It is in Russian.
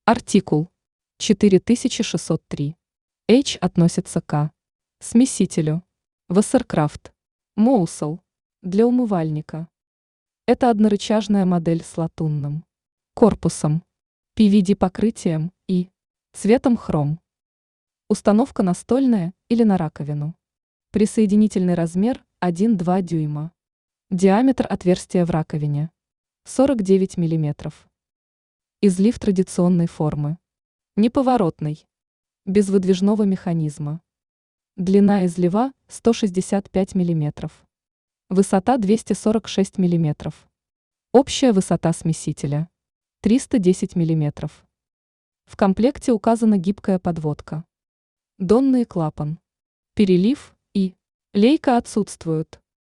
Артикул 4603. H относится к смесителю. Вассеркрафт. Моусел. Для умывальника. Это однорычажная модель с латунным корпусом, PVD-покрытием и цветом хром. Установка настольная или на раковину. Присоединительный размер 1,2 дюйма. Диаметр отверстия в раковине 49 мм. Излив традиционной формы. Неповоротный. Без выдвижного механизма. Длина излива 165 мм. Высота 246 мм. Общая высота смесителя 310 мм. В комплекте указана гибкая подводка. Донный клапан. Перелив и лейка отсутствуют.